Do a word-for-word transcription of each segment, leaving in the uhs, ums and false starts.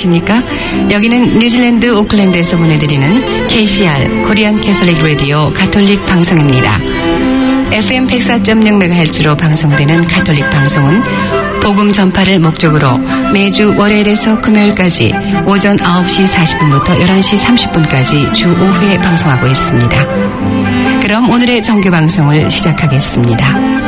안녕하십니까? 여기는 뉴질랜드 오클랜드에서 보내드리는 케이씨알 코리안 캐톨릭 라디오 가톨릭 방송입니다. 에프엠 백사 점 영 메가헤르츠로 방송되는 가톨릭 방송은 복음 전파를 목적으로 매주 월요일에서 금요일까지 오전 아홉 시 사십 분부터 열한 시 삼십 분까지 주 오 회 방송하고 있습니다. 그럼 오늘의 정규 방송을 시작하겠습니다.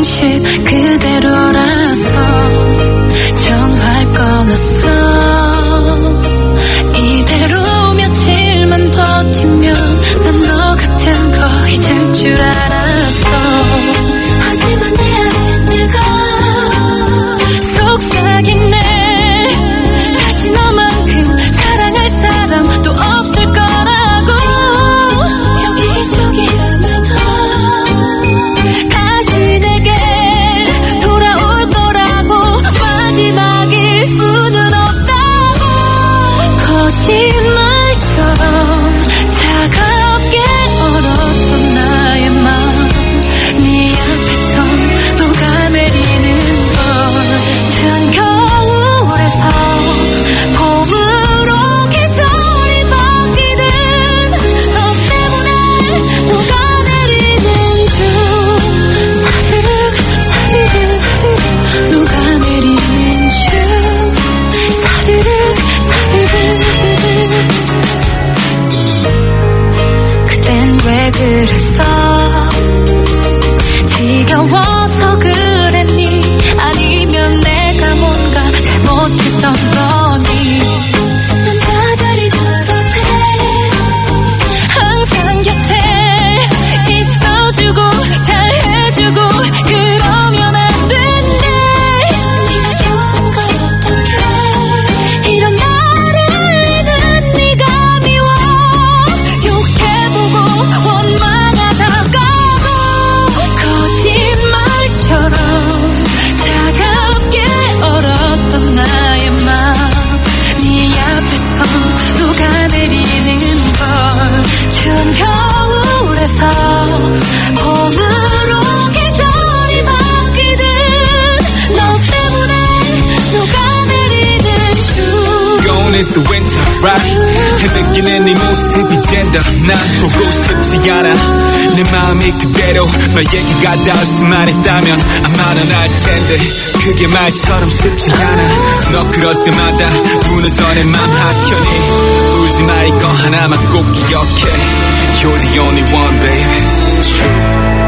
진심 그대로라서 전화를 끊었어. 이대로 며칠만 버티면 난 너 같은 거 잊을 줄 알았어. 하지만 내 안에 내가 속삭이네. 다시 너만큼 사랑할 사람 또 없을 거라고. 여기저기 헤매다 다시 내게 돌아올 거라고. 마지막일 수는 없다고. 거짓말처럼 차갑게 얼었던 나의 마음 네 앞에서 녹아내리는 걸. 추운 겨울에서 봄으로 계절이 바뀌듯 너 때문에 녹아내리는 중. 사르륵 사르륵 사르륵 녹아내리는 중. 사르륵 사르륵 사르륵. 그땐 왜 그랬어? 지겨워서 그랬니? 아니면 내가 뭔가 잘못했던 거니? 남자들이 그렇대. 항상 곁에 있어주고 잘해주고 그러면 안 된대. 네가 좋은 걸 어떡해. 이런 나를 잃는 네가 미워. 욕해보고 원망하다가도 거짓말처럼 차갑게 얼었던 나의 마음 네 앞에서 녹아내리는 걸. 추운 겨울에서 봄으로 계절이 바뀌듯 너 때문에 녹아내리는 중. Gone is the winter, right? 느끼는 네 모습이 젠더. 난 보고 싶지 않아. 내 마음이 그대로 너에게 가닿을 수만 있다면 아마 넌 알 텐데 그게 말처럼 쉽지 않아. 너 그럴 때마다 무너져 내 맘 한켠이. 울지 마 이거 하나만 꼭 기억해. You're the only one, baby. It's true.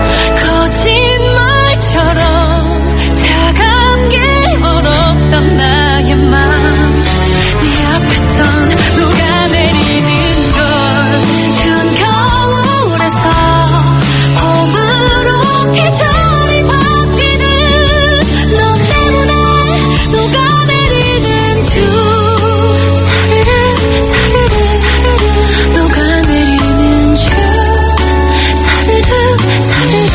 거짓말처럼 차갑게 얼었던 나의 맘 네 앞에선 녹아내리는 걸. 추운 겨울에서 봄으로 계절이 바뀌듯 너 때문에 녹아내리는 중. 사르르 사르르 사르르 녹아내리는 중. 사르르 사르르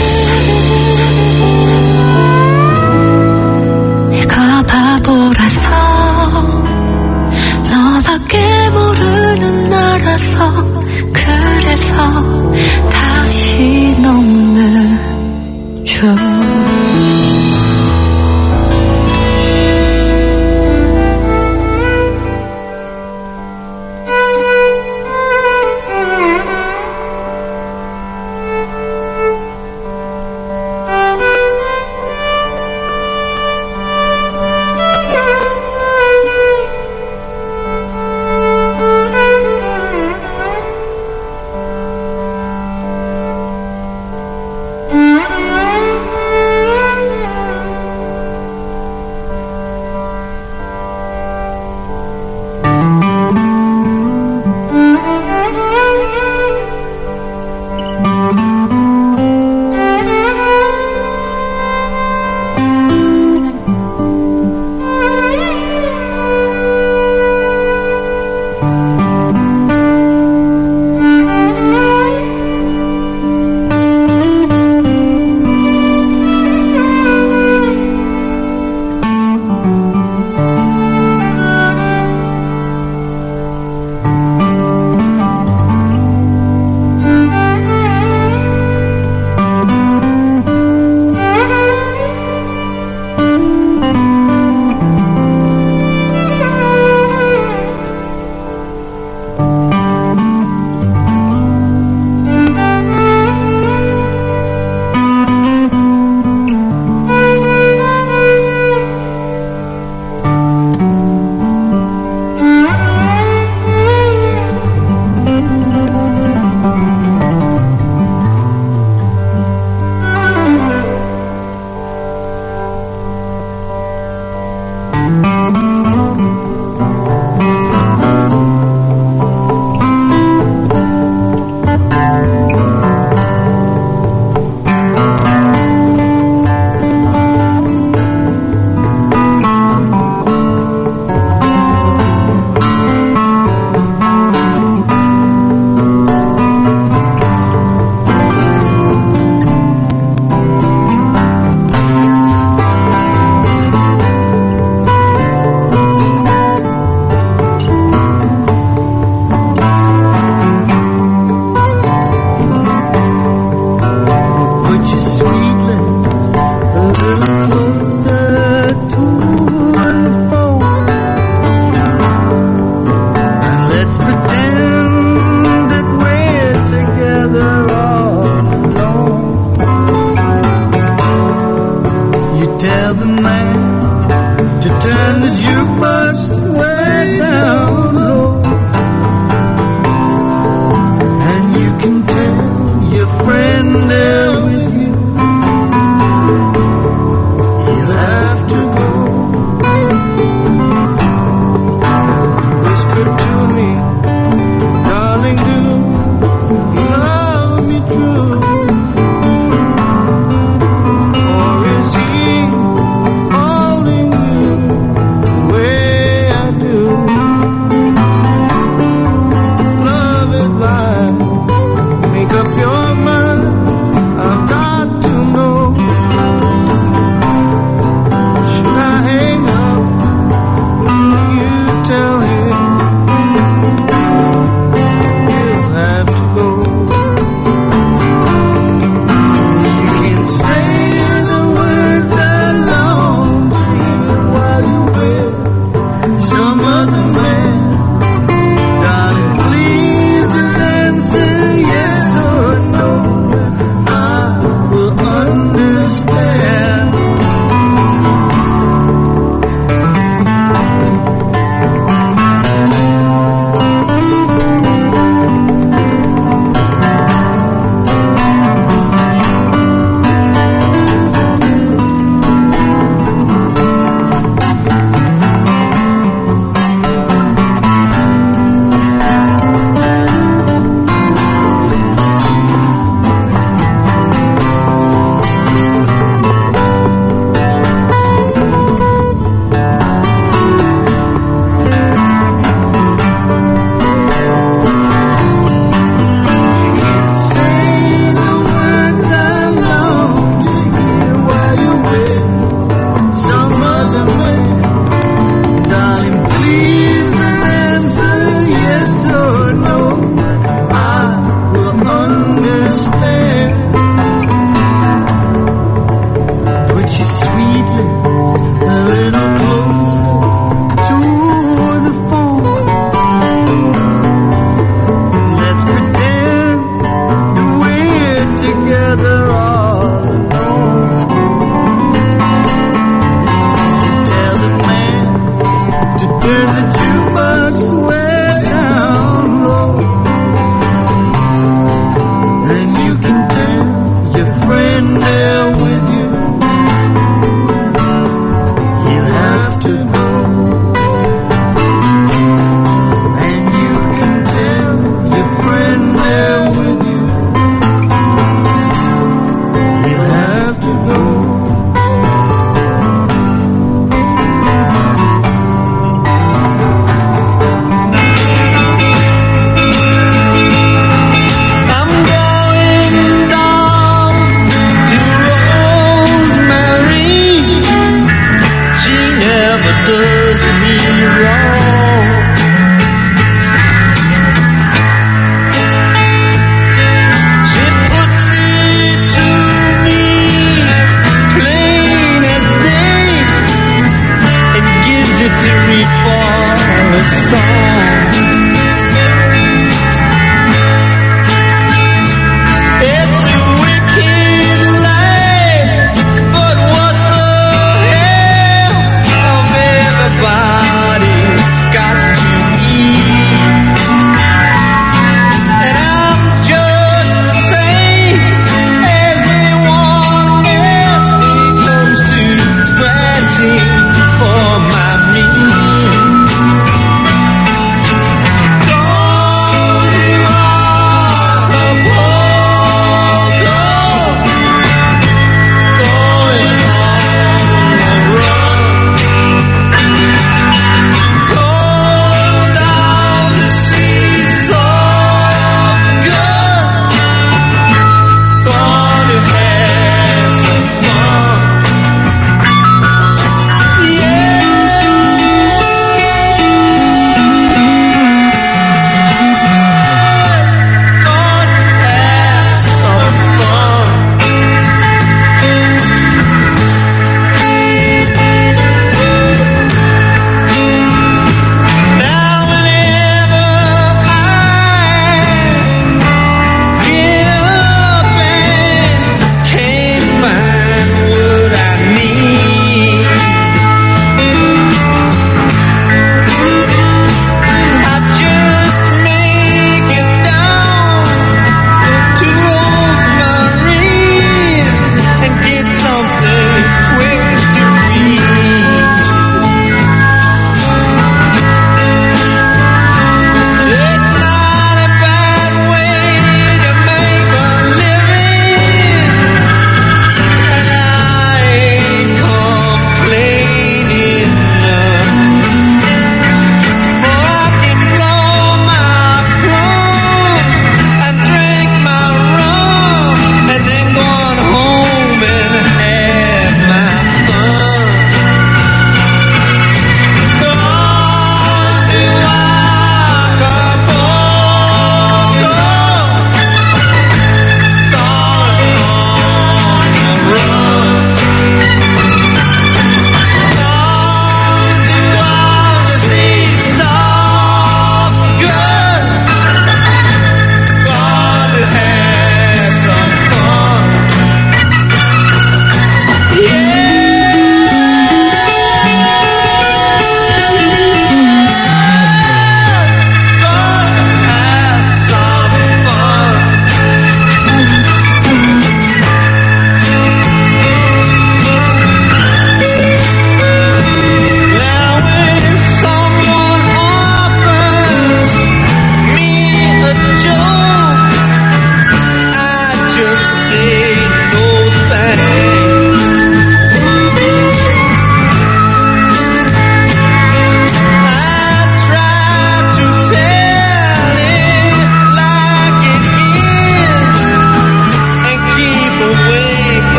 내가 바보라서 너밖에 모르는 나라서 그래서 다시 녹는 중. the man to turn the jukebox way down low. And you can tell your friend there with you, he'll have to go. Whisper to me, darling, do you love me true? Or is he holding you the way I do? Love is blind. Make up your mind. I've got to know. Should I hang up? You tell him he'll have to go. You can say the words I long to hear while you're with some other man. Darling, please just answer yes or no. I will understand.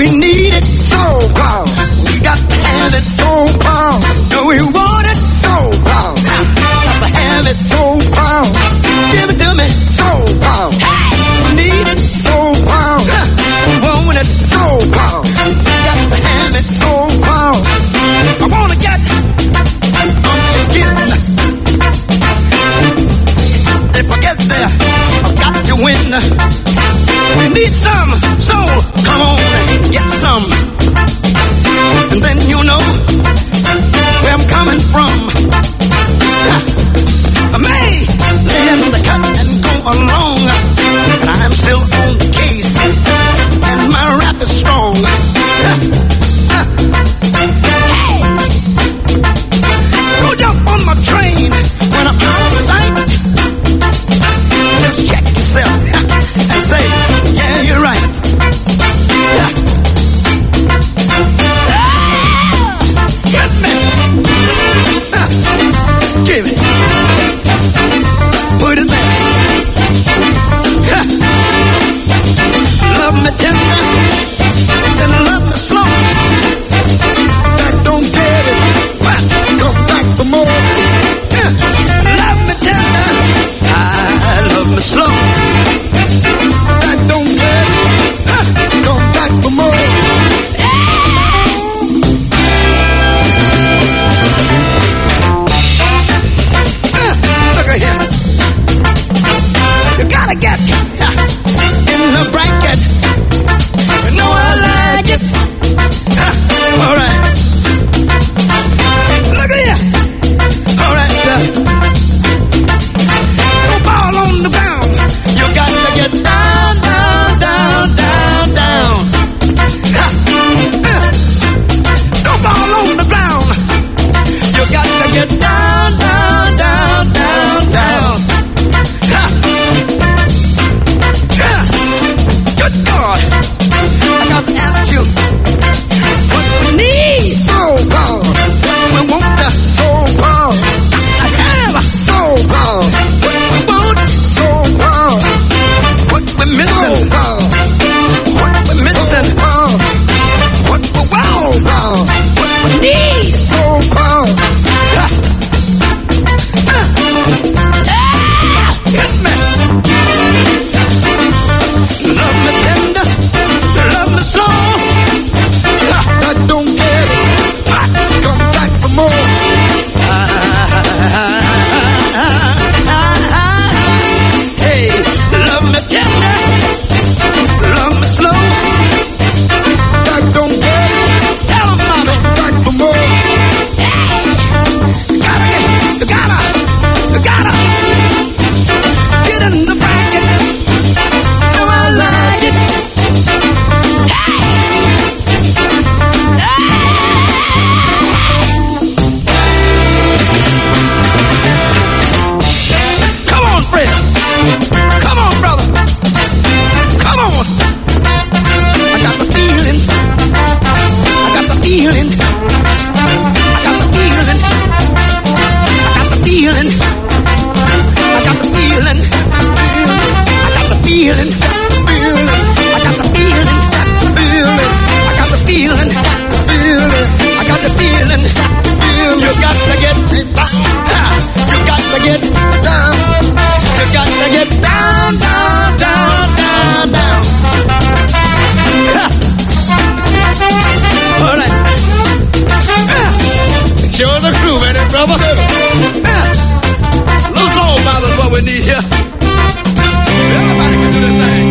we need it so bad. We got to have it so bad. No, we want it so bad. Got to have it so bad. Give it to me so bad. We need it so bad. We want it so bad. Got to have it so bad. I wanna get on your skin. If I get there, I've got to win. We need some soul. Come on, get some. And then you know where I'm coming from. I may lay in the cut and go along, but I'm still on the case, and my rap is strong. Hey! Go jump on my train when I'm out of sight. Just check yourself and say, yeah, you're right. Get me. Give it. Put it there. Love me tender, then love me slow. That don't get it. What? Come back for more. Love me tender, I love me slow. That don't get it. Come back for more. Look at here. You gotta get in the bracket. You know I like it. All right. Look at here. All right. Go ball on the ground. You got to get down, down, down, down, down. Go ball on the ground. You got to get down, down, down, down, down. Good God, I got to ask you, what we need so bad, what we want the so bad, I have so bad, what we want so bad, what we missing, what we missing, what we want, what we need so bad. Hit me. Love me tender, love me slow. I don't get it. Come back for more. Hey, love me tender, love me slow. I don't get it. Tell 'em, mommy. Come back for more. You gotta get, you gotta, you gotta get in the bracket. Oh, I like it. Come on, Fred. Come on, brother. Come on. I got the feeling. I got the feeling. I got the feeling. I got the feeling. I got the feeling. I got the feeling. I got the feeling. I got the feeling. I got the feeling. You got to get down. You got to get down. You got to get down, down, down, down, down. All right. Show the crew, man, brother. Little soul bother is what we need here. Everybody can do this thing.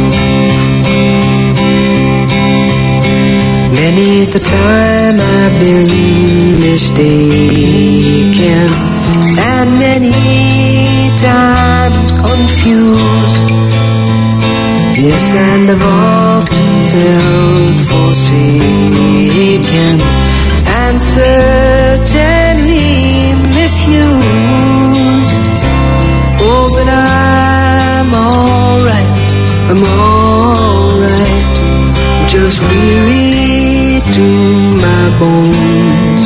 Many's the time I've been mistaken, and many times confused. Yes, and I've often felt forsaken, and certainly misused. Oh, but I'm alright, I'm alright, just weary to my bones.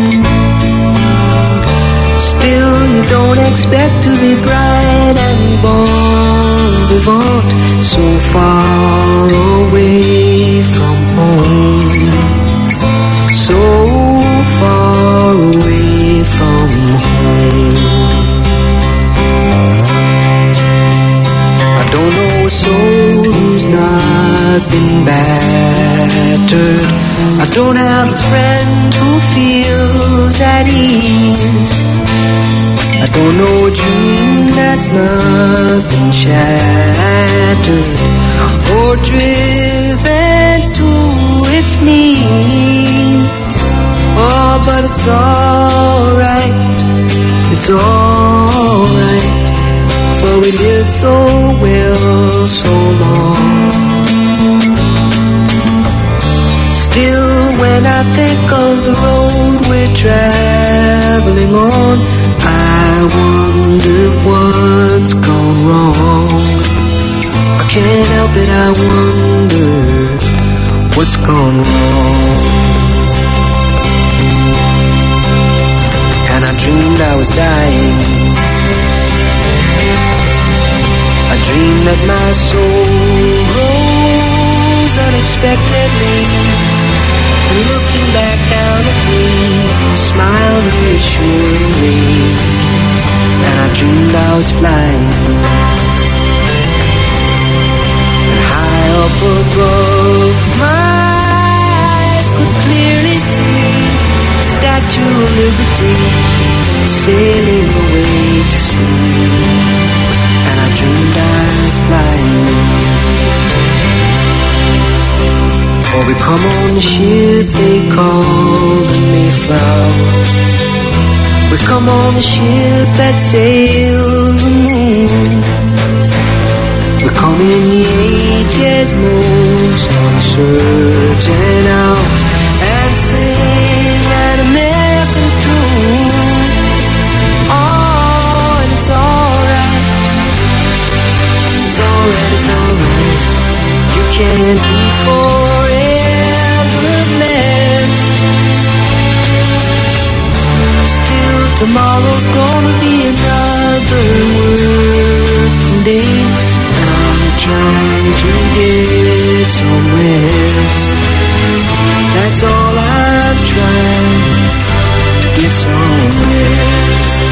Still, you don't expect to be bright and bon vivant so far away from home. who's not been battered. I don't have a friend who feels at ease. I don't know a dream that's not been shattered or driven to its knees. Oh, but it's alright, it's alright, for we lived so well, so long. Still, when I think of the road we're traveling on, I wonder what's gone wrong. I can't help it, I wonder what's gone wrong. And I dreamed I was dying. I dreamed that my soul rose unexpectedly, and looking back down at me, smiled reassuringly. And I dreamed I was flying, and high up above, my eyes could clearly see the Statue of Liberty sailing away to sea. And I dreamed I was flying. Oh, we come on the ship they call the Mayflower. We come on the ship that sails the moon. We come in the age's most uncertain hours and sing an American tune. Oh, and it's alright, it's alright, it's alright. You can't be forever blessed. Still, tomorrow's gonna be another working day. I'm trying to get some rest. That's all I'm trying, to get some rest.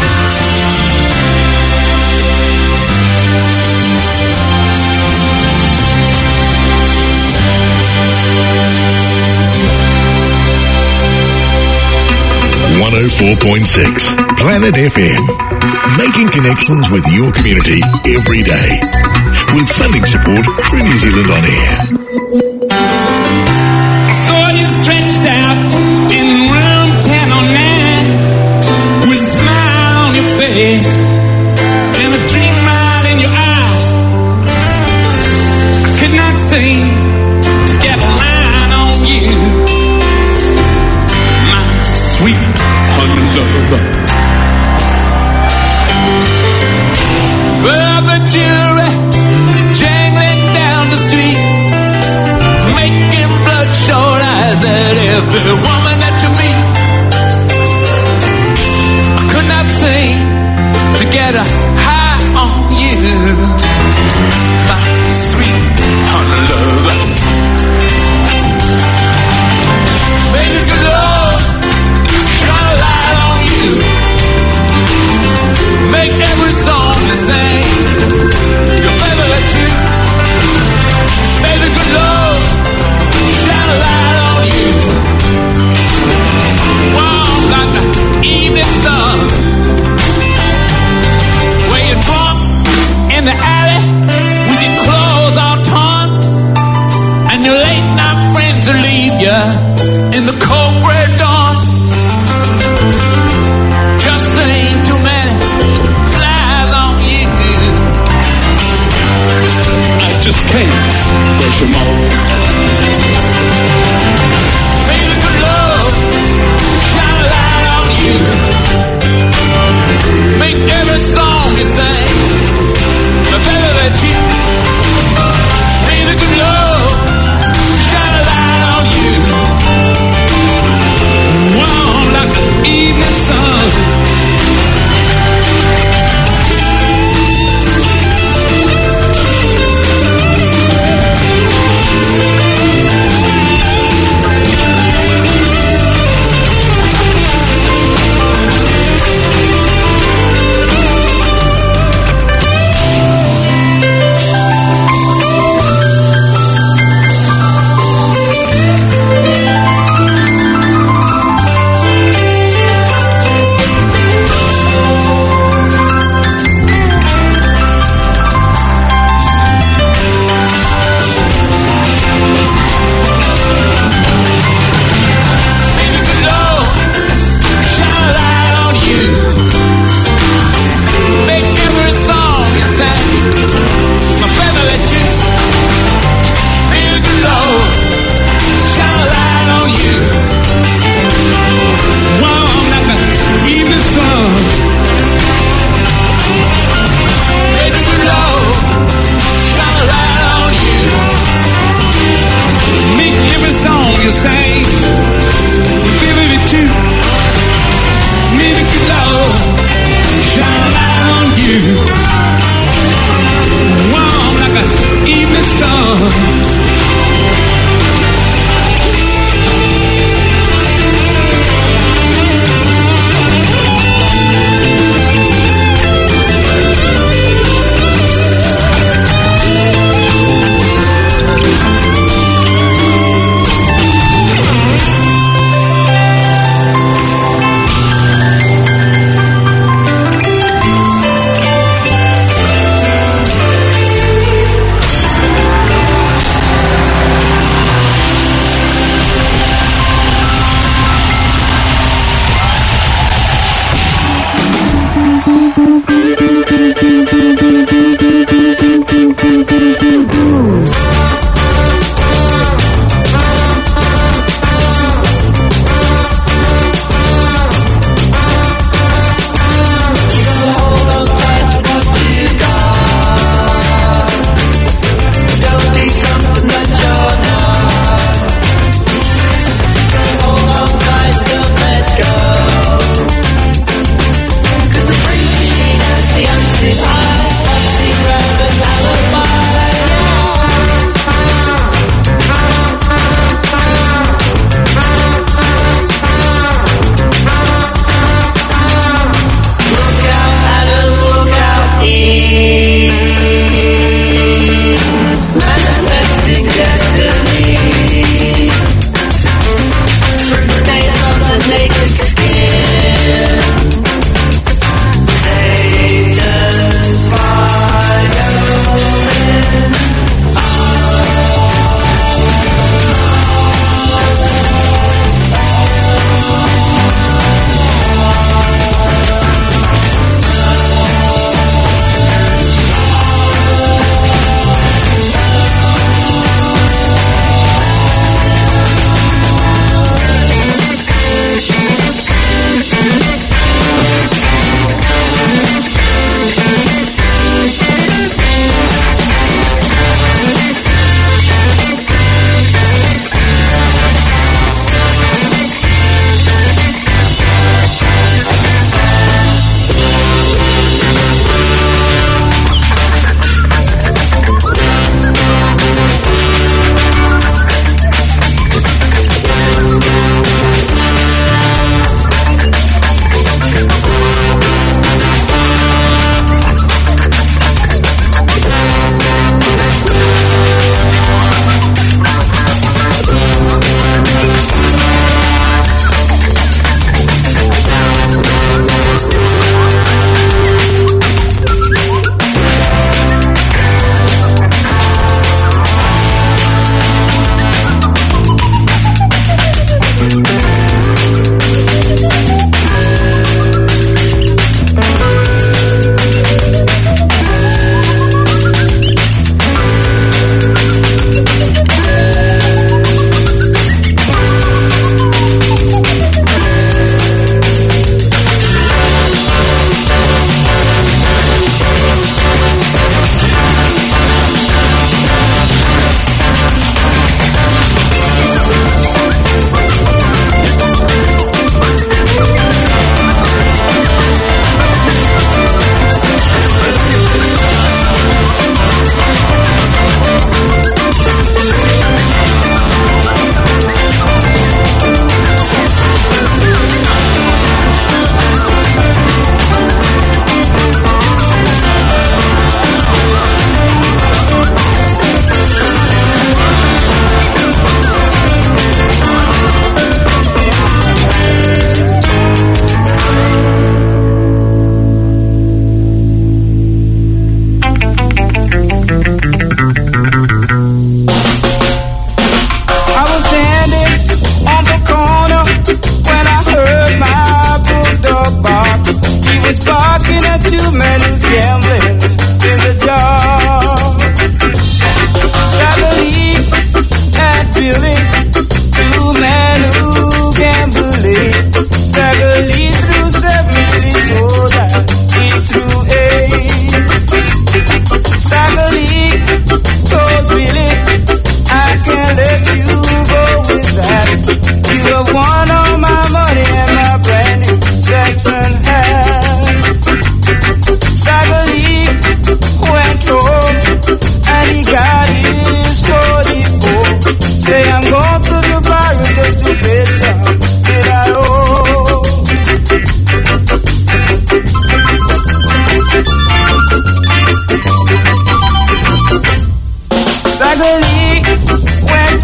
one oh four point six Planet F M. Making connections with your community every day. With funding support through New Zealand On Air. I saw you stretched out in room ten oh nine with a smile on your face and a dream right in your eyes. I could not seem to get a line on you, my sweet honey lover. Well, the jury jangling down the street, making bloodshot eyes at every woman that you meet. I could not seem to get a high on you, my sweet honey lover. Baby, good Lord, shine a light on you. Make every song the same. Your favorite tune. Baby, good Lord, shine a light on you. Warm like the evening sun. When you're drunk in the alley with your clothes all torn, and your late night friends will leave you in the cold gray dawn. Just sing too many flies on you. I just can't brush them off. Baby, good love, shine a light on you. Make every song you sing my favorite tune. Baby, good love, shine a light on you. Warm like the evening sun.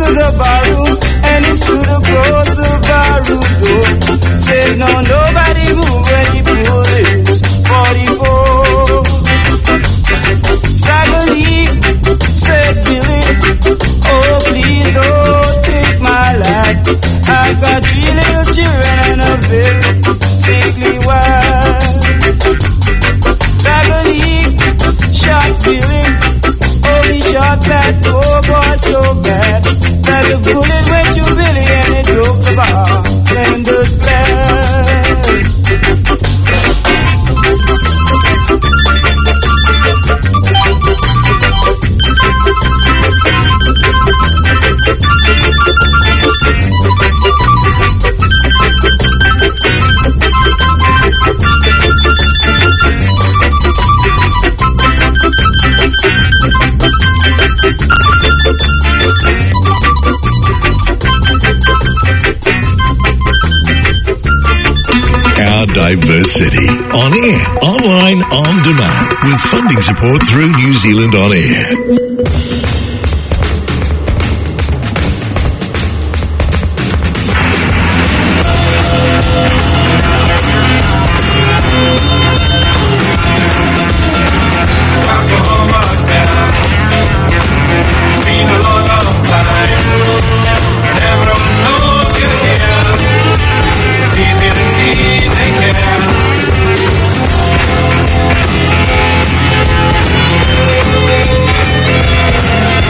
the barroom and he stood across the barroom door. Said no, nobody move when he pulled his forty-four. Sagally said Billy, oh please don't take my life. I've got three little children and a very sickly wife. Sagally shot Billy, oh he shot that poor boy so bad that the bullet went to Billy and it broke the bartender's glass. Our diverse city. On air, online, on demand. With funding support through New Zealand On Air. Yeah.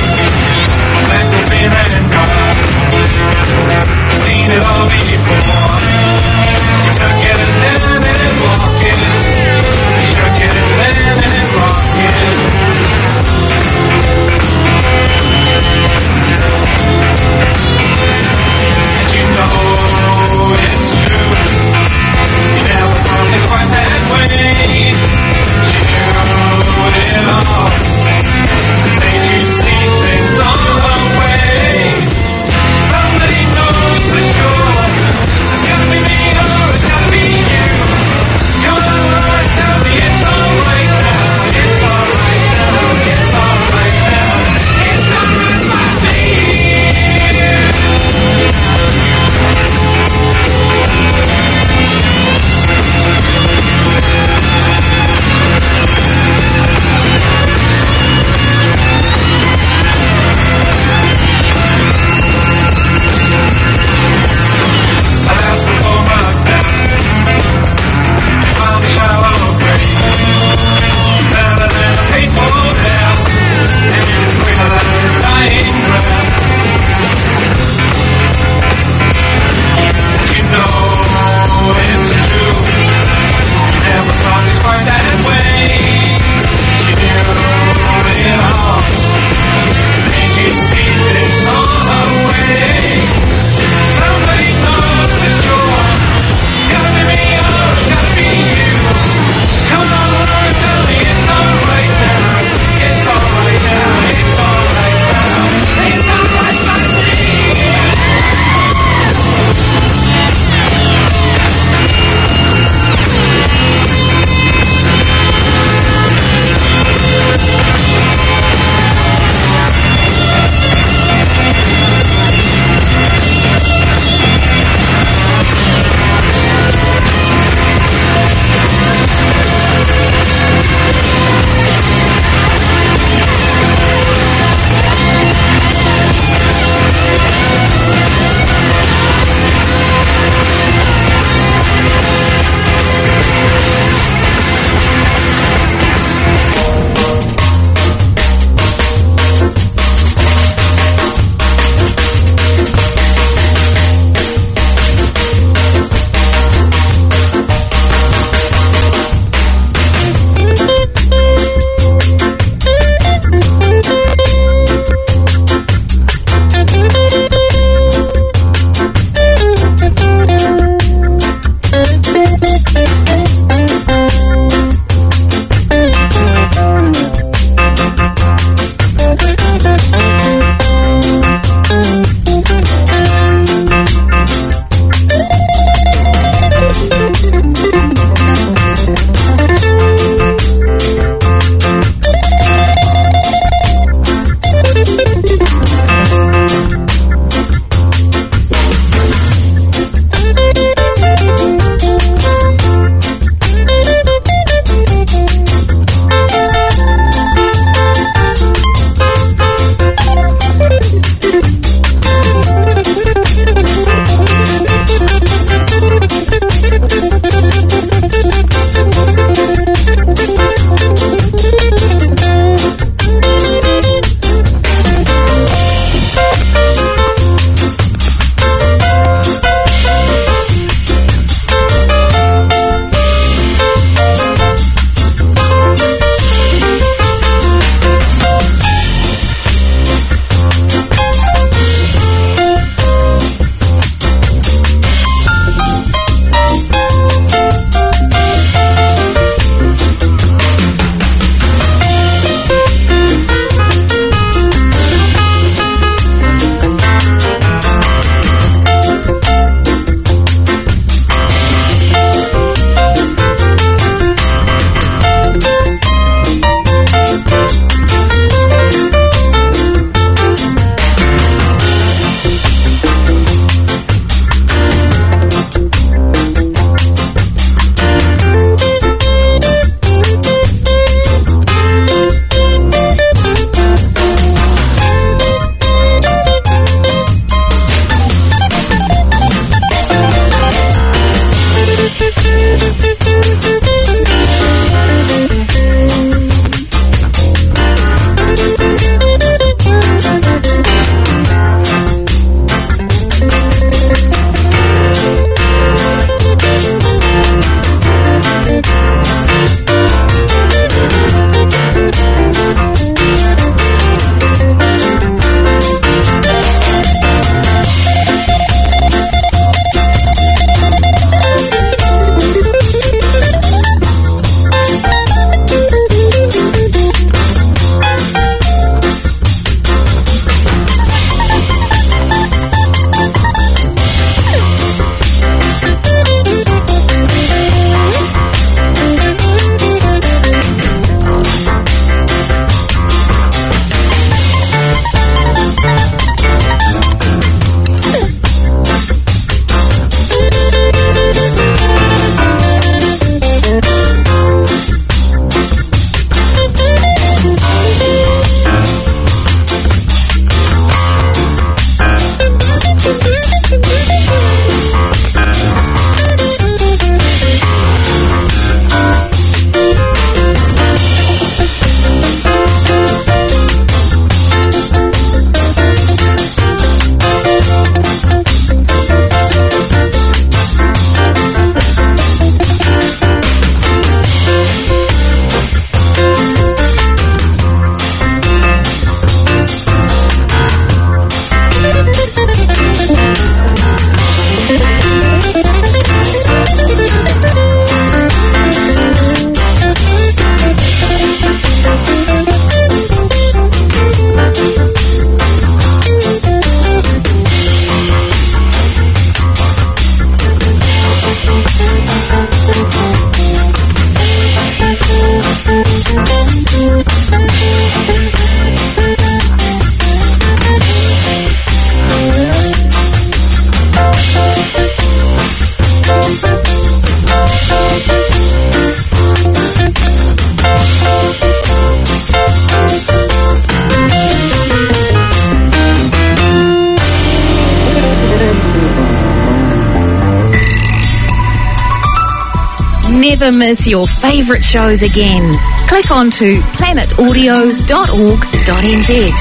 never miss your favourite shows again. Click on to planet audio dot org dot n z.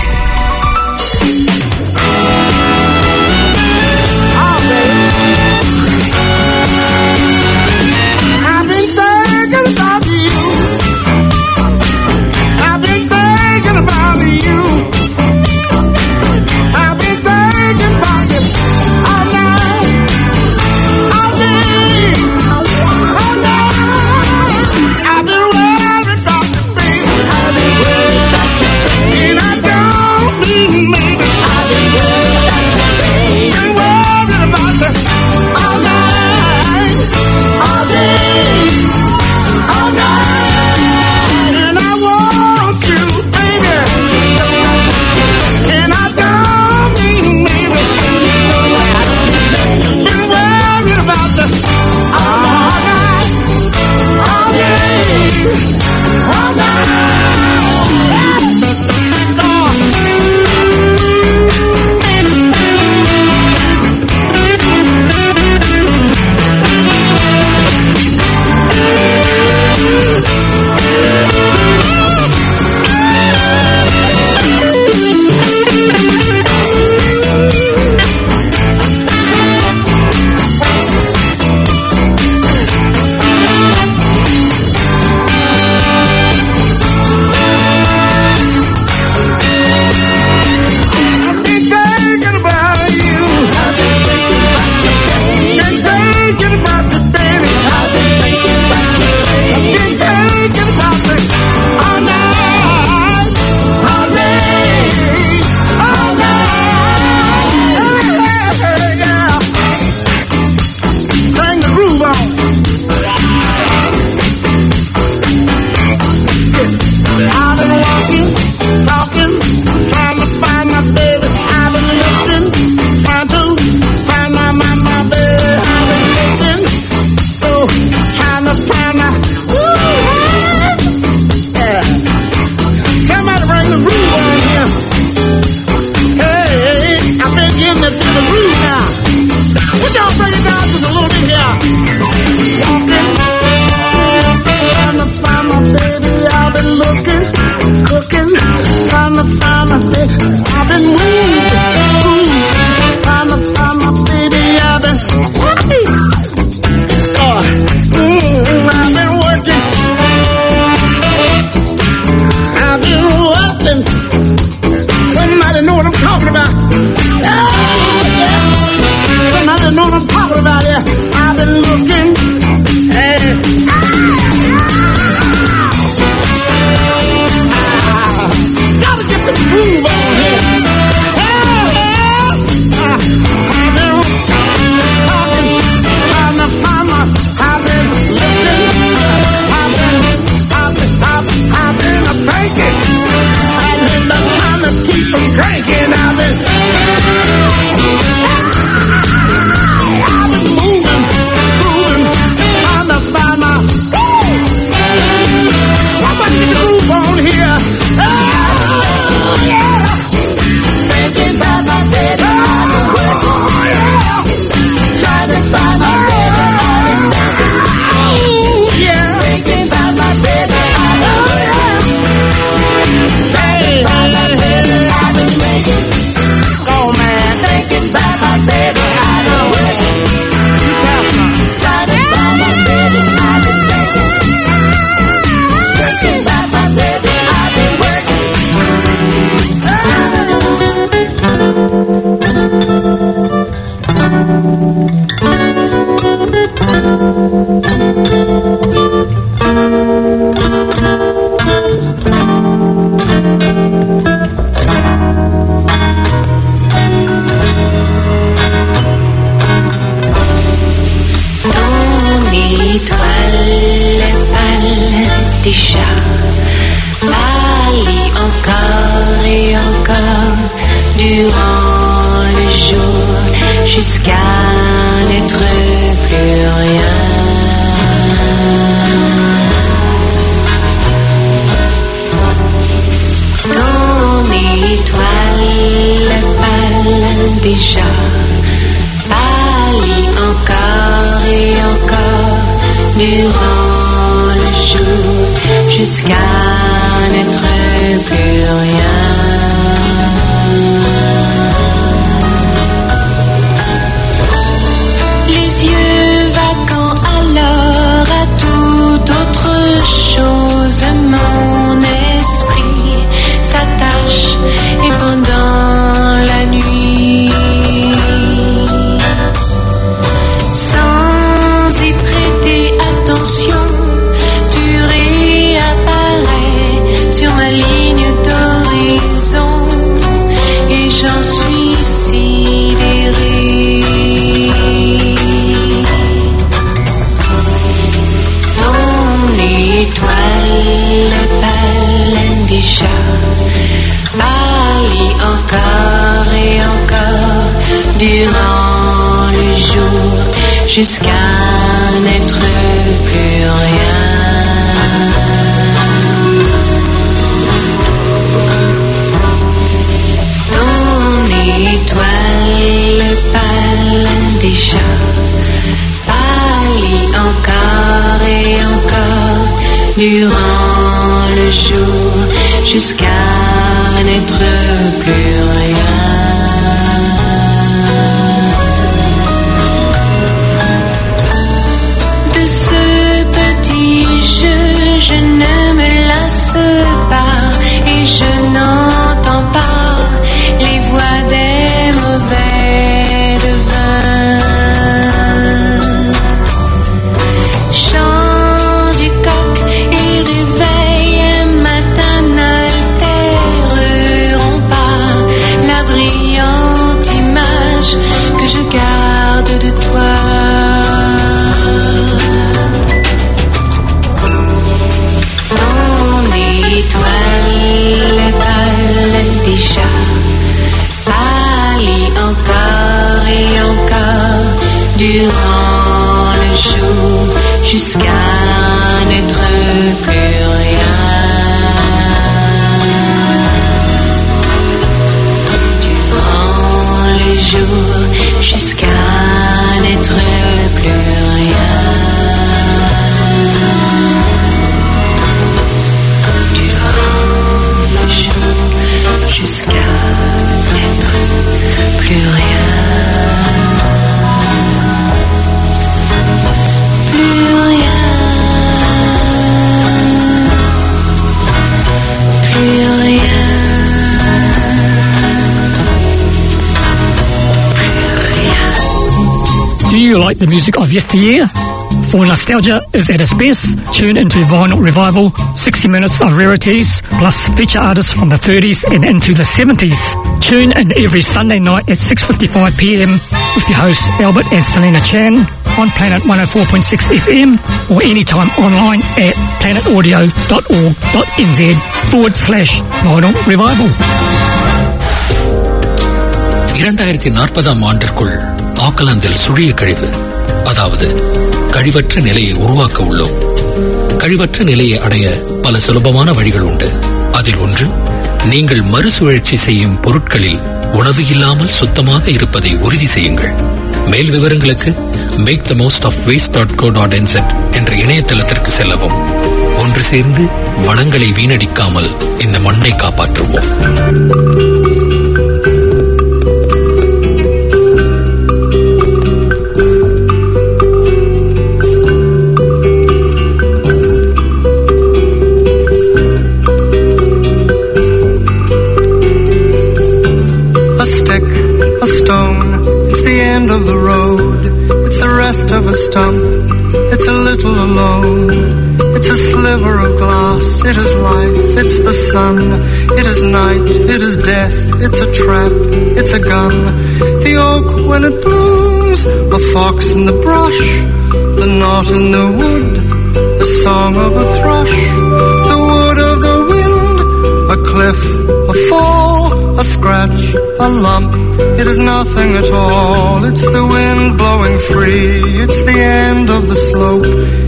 déjà, pâlit encore et encore durant le jour jusqu'à n'être plus rien. Les yeux vacants alors à toute autre chose, mon esprit s'attache et pendant la nuit, sans y prêter attention, tu réapparais sur ma ligne d'horizon et j'en suis sidérée. Ton étoile Palendisha pâlit encore et encore durant le jour jusqu'à n'être plus rien. Ton étoile Palendisha pâlit encore et encore durant le jour jusqu'à n'être plus rien. De ce petit jeu, je ne me lasse pas et je n'entends pas les voix des mauvais devins. Chant du coq et réveil matin n'altéreront pas la brillante image que je garde de toi. Ton étoile Palendisha pâlit encore et encore durant le jour jusqu'à n'être plus rien. Durant le jour jusqu'à n'être plus rien. Durant le jour jusqu'à n'être plus rien. Plus rien. Plus rien. Do you like the music of yesteryear? For nostalgia is at its best, tune into Vinyl Revival, sixty minutes of rarities, plus feature artists from the thirties and into the seventies. Tune in every Sunday night at six fifty-five p m with your hosts Albert and Selena Chan on Planet one oh four point six F M or anytime online at planetaudio.org.nz forward slash Vinyl Revival. இரண்டாயிரத்தி நாற்பதாம் ஆண்டிற்குள் ஆக்கலாந்தில் சுழிய கழிவு, அதாவது கழிவற்ற நிலையை உருவாக்க உள்ளோம். கழிவற்ற நிலையை அடைய பல சுலபமான வழிகள் உண்டு. அதில் ஒன்று, நீங்கள் மறுசுழற்சி செய்யும் பொருட்களில் உணவு இல்லாமல் சுத்தமாக இருப்பதை உறுதி செய்யுங்கள். மேல் விவரங்களுக்கு make the most of waste dot co dot N Z என்ற இணையதளத்திற்கு செல்லவும். ஒன்று சேர்ந்து வளங்களை வீணடிக்காமல் இந்த மண்ணை காப்பாற்றுவோம். Of the road, it's the rest of a stump, it's a little alone, it's a sliver of glass, it is life, it's the sun, it is night, it is death, it's a trap, it's a gun, the oak when it blooms, a fox in the brush, the knot in the wood, the song of a thrush, the wood of the wind, a cliff, a fall, a scratch, a lump, it is nothing at all, it's the wind blowing free, it's the end of the slope,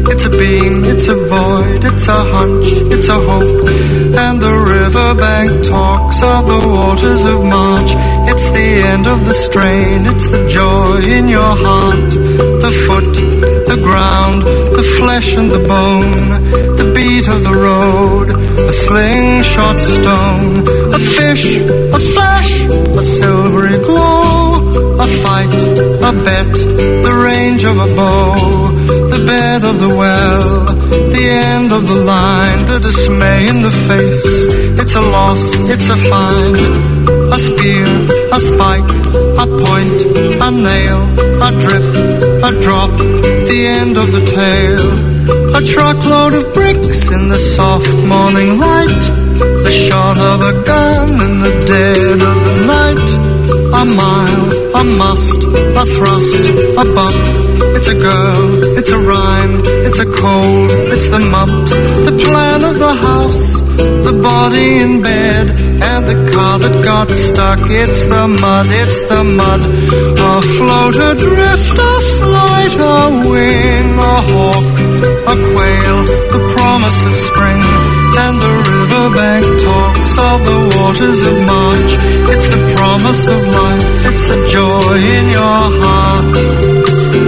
it's a beam, it's a void, it's a hunch, it's a hope. And the riverbank talks of the waters of March. It's the end of the strain, it's the joy in your heart. The foot, the ground, the flesh and the bone, the beat of the road, a slingshot stone, a fish, a flash, a silvery glow, a fight, a bet, the range of a bow, the bed of the well, the end of the line, the dismay in the face. It's a loss, it's a find, a spear, a spike, a point, a nail, a drip, a drop, the end of the tale. A truckload of bricks in the soft morning light, the shot of a gun in the dead of the night. A mile, a must, a thrust, a bump. It's a girl, it's a rhyme, it's a cold, it's the mumps. The plan of the house, the body in bed, and the car that got stuck. It's the mud, it's the mud. A float, a drift, a flight, a wing, a hawk, a quail, the promise of spring. And the riverbank talks of the waters of March. It's the promise of life, it's the joy in your heart.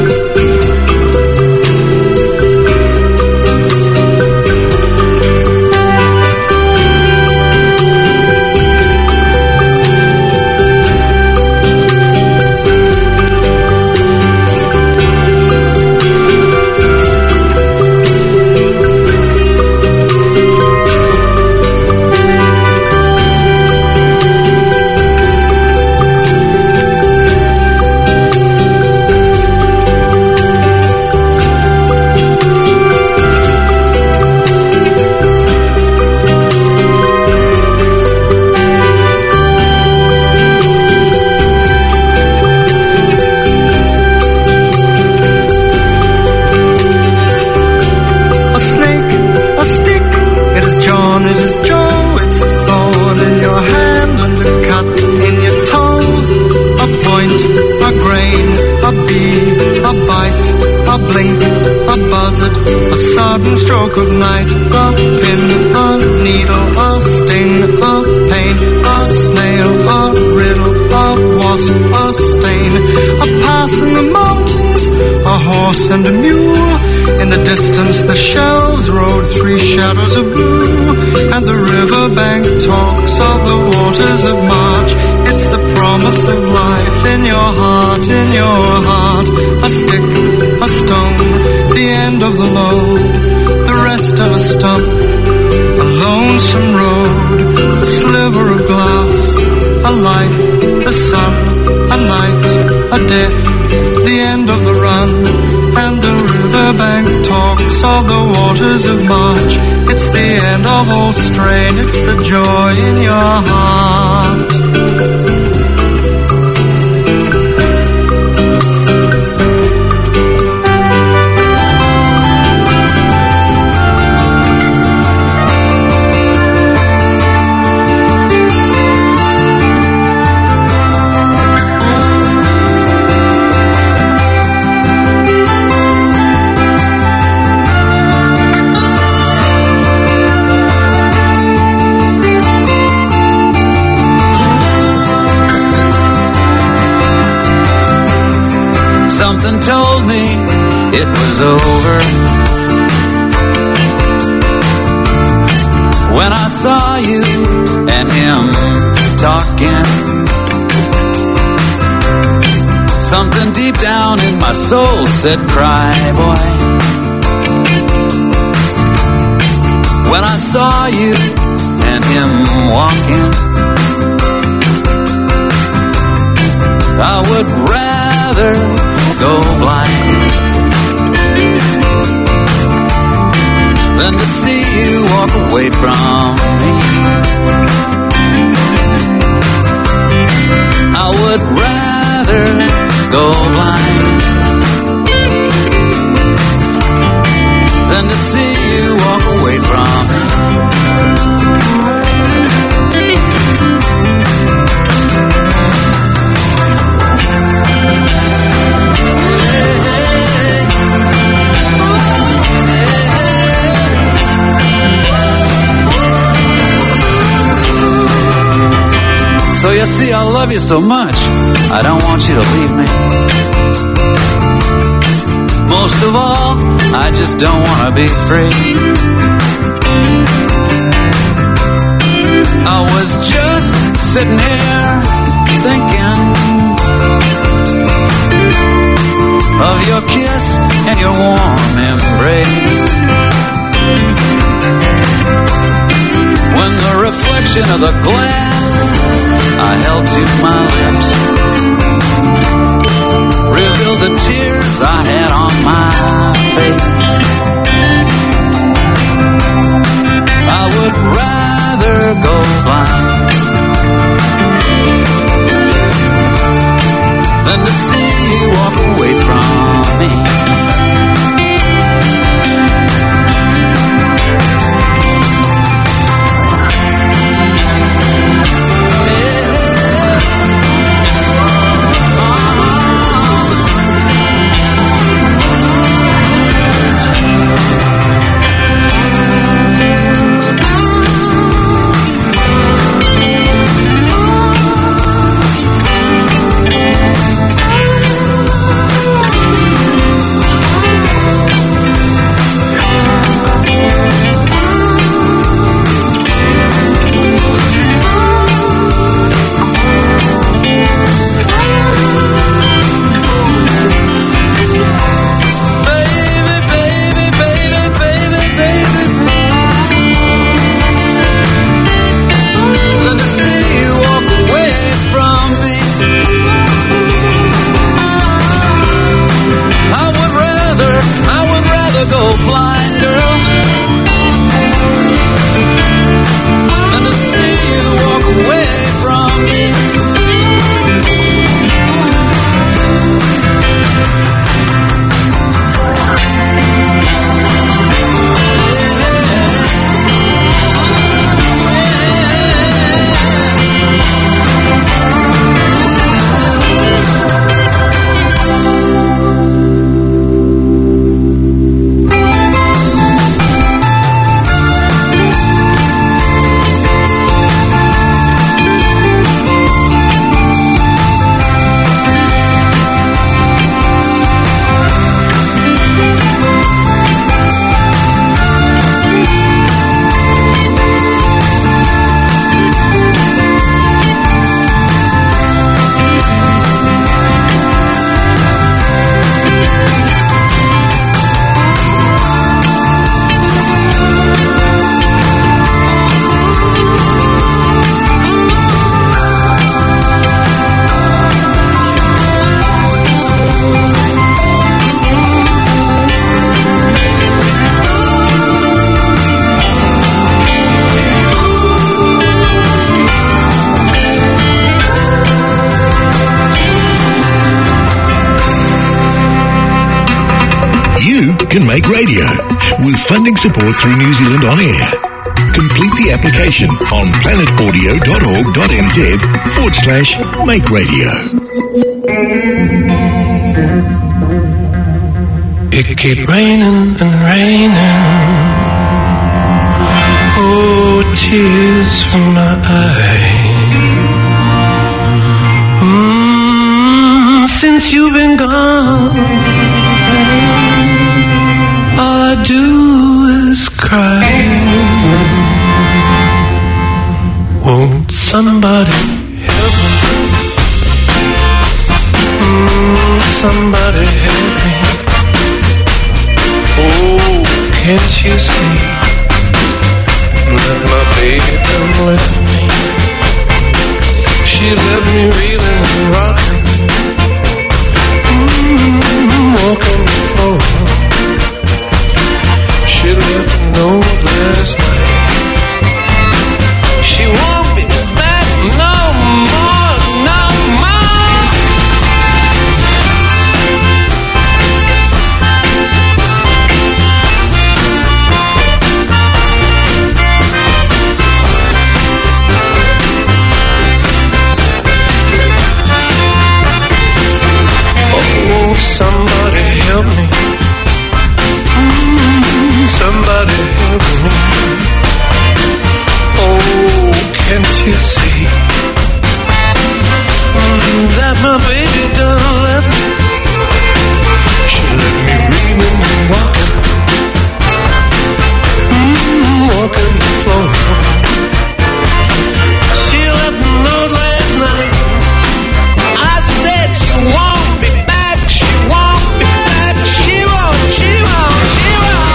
Stroke of night, a pin, a needle, a sting, a pain, a snail, a riddle, a wasp, a stain, a pass in the mountains, a horse and a mule. In the distance the shells rode three shadows of blue, and the riverbank talks of the waters of March. It's the promise of life in your heart, in your heart. A stick, a stone, the end of the load, the rest of a stump, a lonesome road, a sliver of glass, a life, the sun, a night, a death, the end of the run. And the riverbank talks of the waters of March. It's the end of all strain, it's the joy in your heart. Something told me it was over when I saw you and him talking. Something deep down in my soul said, cry, boy. When I saw you and him walking, I would rather go blind than to see you walk away from me. I would rather go blind than to see you walk away from me. You see, I love you so much, I don't want you to leave me. Most of all, I just don't want to be free. I was just sitting here thinking of your kiss and your warm embrace. When the reflection of the glass I held to my lips revealed the tears I had on my face. I would rather go blind than to see you walk away from me. Can make radio with funding support through New Zealand On Air. Complete the application on planetaudio.org.nz forward slash make radio. It keep raining and raining. Oh, tears from my eyes. Mm, since you've been gone, all I do is cry. Won't somebody help me? Mm, somebody help me. Oh, can't you see that my baby done left me? She left me reeling and rocking, mm, walking the floor. She let me know last night she won't be back no more, no more. Oh, somebody help me. Somebody help me. Oh, can't you see she done left me. She left me reeling and walking, mm, walking the floor. She left me a note last night. I said she won't be back, she won't be back, she won't, she won't, she won't.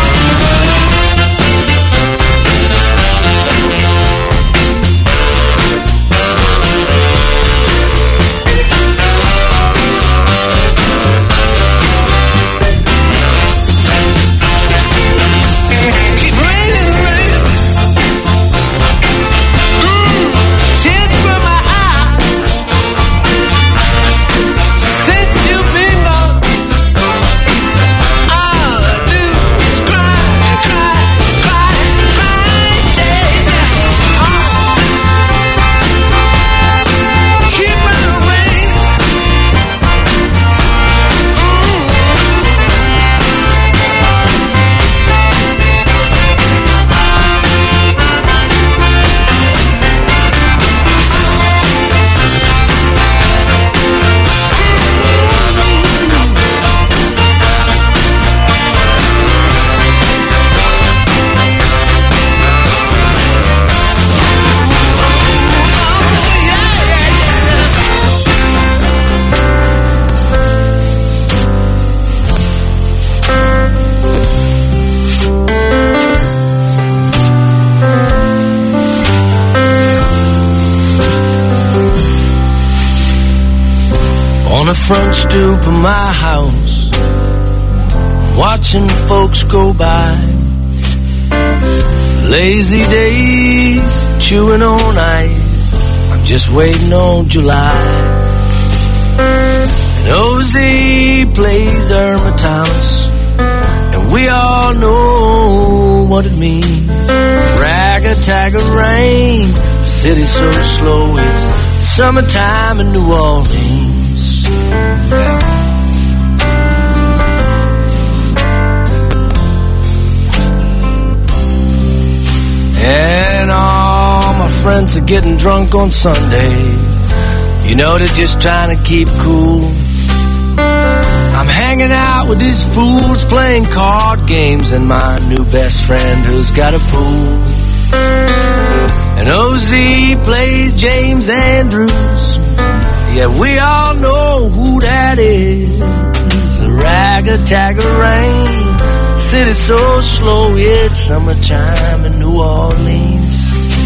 Front stoop of my house, watching folks go by. Lazy days, chewing on ice, I'm just waiting on July. And O Z plays Irma Thomas, and we all know what it means. Rag-a-tag-a rain, the city's so slow, it's summertime in New Orleans. And all my friends are getting drunk on Sunday. You know, they're just trying to keep cool. I'm hanging out with these fools playing card games, and my new best friend who's got a pool. And O Z plays James Andrews. Yeah, we all know who that is. A rag-a-tag-a rain, city's so slow, it's summertime in New Orleans.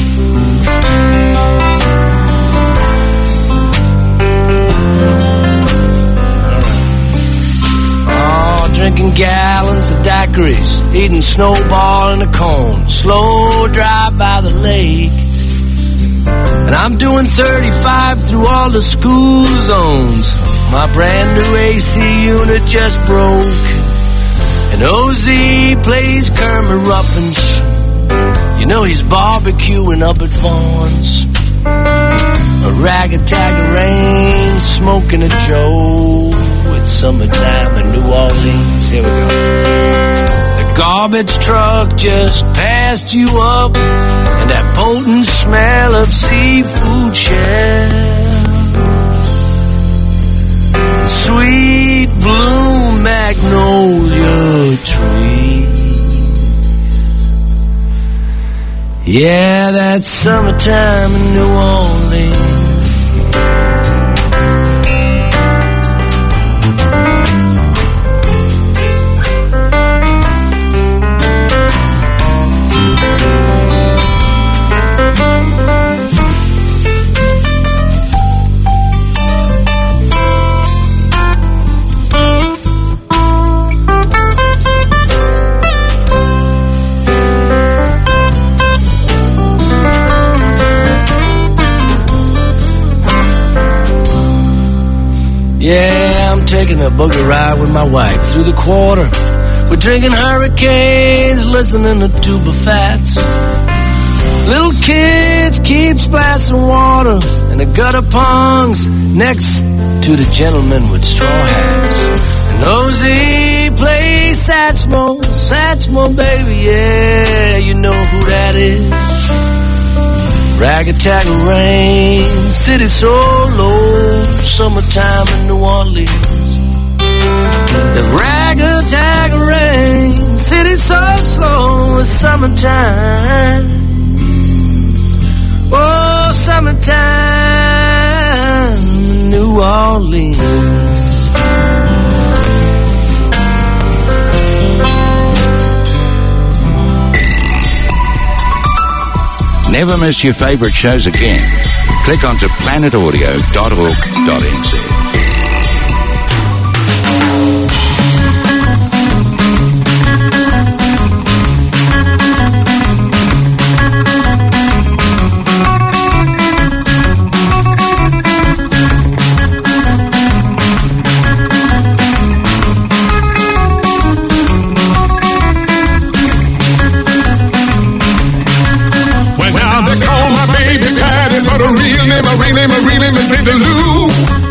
Oh, drinking gallons of daiquiris, eating snowball in a cone, slow drive by the lake. And I'm doing thirty-five through all the school zones. My brand new A C unit just broke. And O Z plays Kermit Ruffins. You know he's barbecuing up at Vaughn's. A rag-a-tag rain, smoking a Joe. It's summertime in New Orleans. Here we go. The garbage truck just passed you up, and that potent smell of seafood shells, sweet blue magnolia trees. Yeah, that's summertime in New Orleans. Yeah, I'm taking a boogie ride with my wife through the quarter. We're drinking hurricanes, listening to tuba fats. Little kids keep splashing water in the gutter pongs next to the gentlemen with straw hats. And O Z plays Satchmo, Satchmo baby, yeah, you know who that is. Rag-a-tag rain, city so low, summertime in New Orleans. The rag-a-tag rain, city so slow, it's summertime. Oh, summertime in New Orleans. Never miss your favorite shows again. Click onto planet audio dot org dot n z. My real name, my real name is Linda Lou.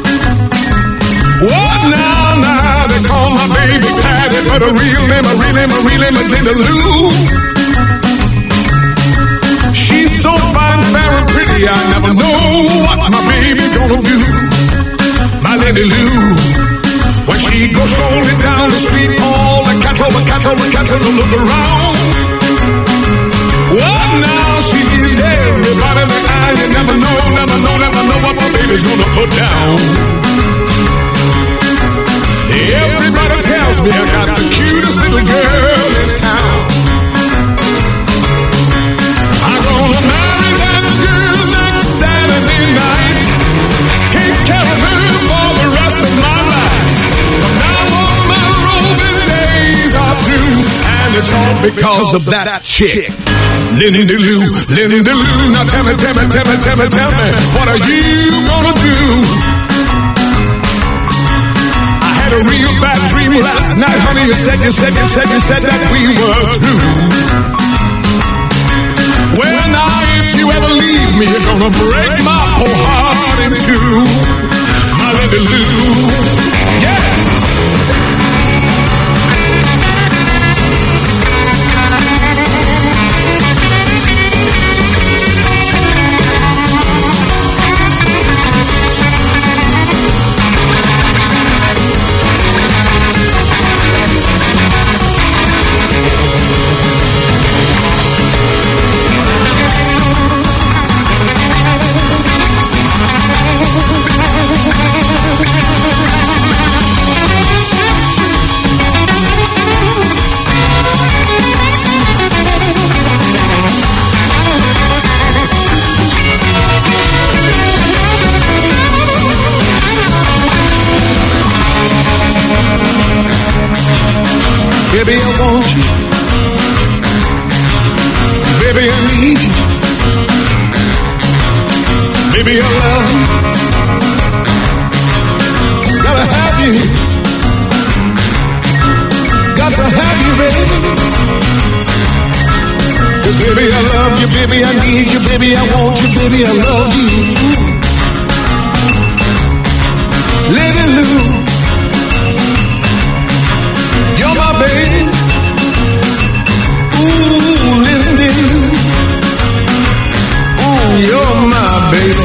What now, now, they call my baby Patty, but a real name, my real name, my real name is Linda Lou. She's so fine, fair and pretty, I never know what my baby's gonna do. My Linda Lou, when she goes strolling down the street, all the cats, all the cats, all the cats, will look around. What now, she gives everybody the eye, you never know, never know, never know what my baby's gonna put down. Everybody tells me I got the cutest little girl in town. I'm gonna marry that girl next Saturday night. Take care of her for the rest of my life. From now on my roving days are through, and it's all because of that chick. Linda Lou, Linda Lou, now tell me, tell me, tell me, tell me, tell me, what are you gonna do? I had a real bad dream last night, honey, you said, you said, you said, you said that we were through. Well, now, if you ever leave me, you're gonna break my whole heart in two. My Linda Lou, yeah! Baby, I want you. Baby, I need you. Baby, I love you. Gotta have you. Got to have you, baby. 'Cause baby, I love you. Baby, I need you. Baby, I want you. Baby, I love you. Lady Lou, you're my baby. Ooh, Linda Lou. Ooh, you're my baby.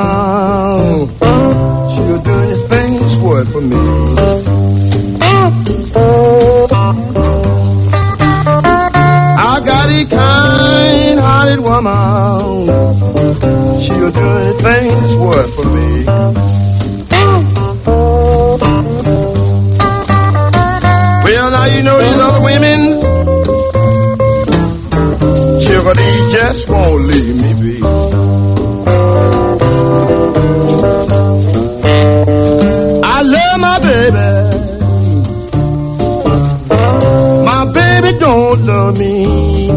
woman. She'll do anything in this world for me. I got a kind-hearted woman. She'll do anything in this world for me. Well, now you know these other women's sugar, they just won't leave me be. I love my baby. My baby don't love me.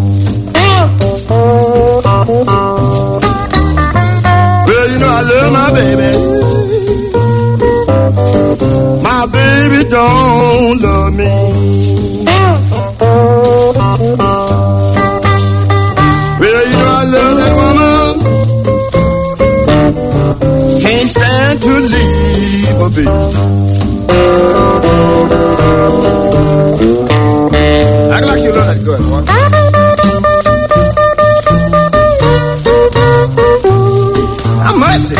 Well, you know I love my baby. My baby don't love me. Well, you know I love that woman. Can't stand to leave her be. Act like you love that girl, boy. I'm mercy.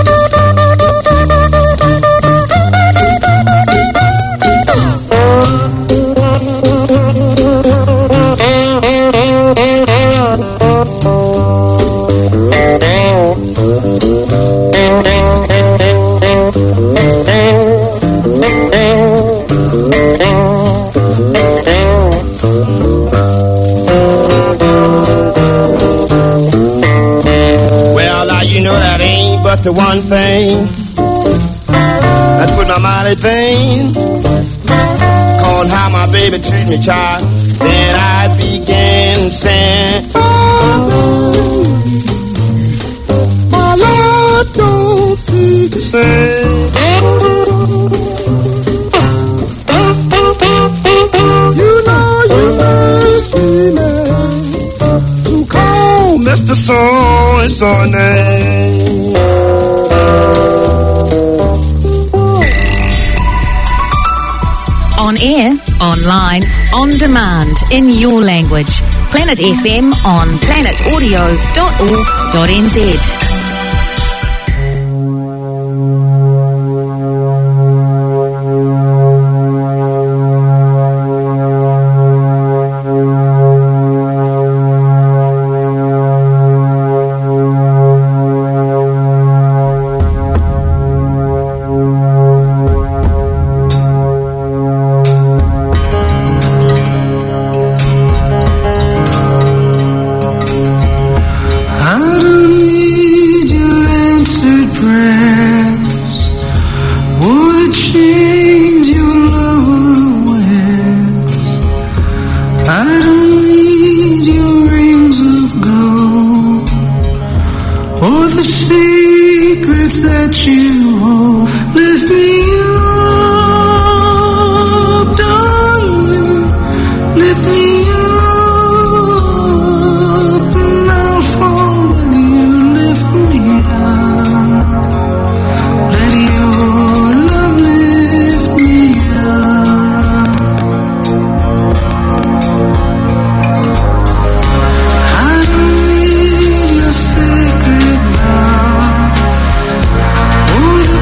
The one thing that put my mind at vain, called how my baby treat me, child. Then I began saying, oh, my Lord don't feel the same. You know you makes me mad to call Mister So-and-so name. On air, online, on demand, in your language. Planet F M on planet audio dot org dot n z. Oh,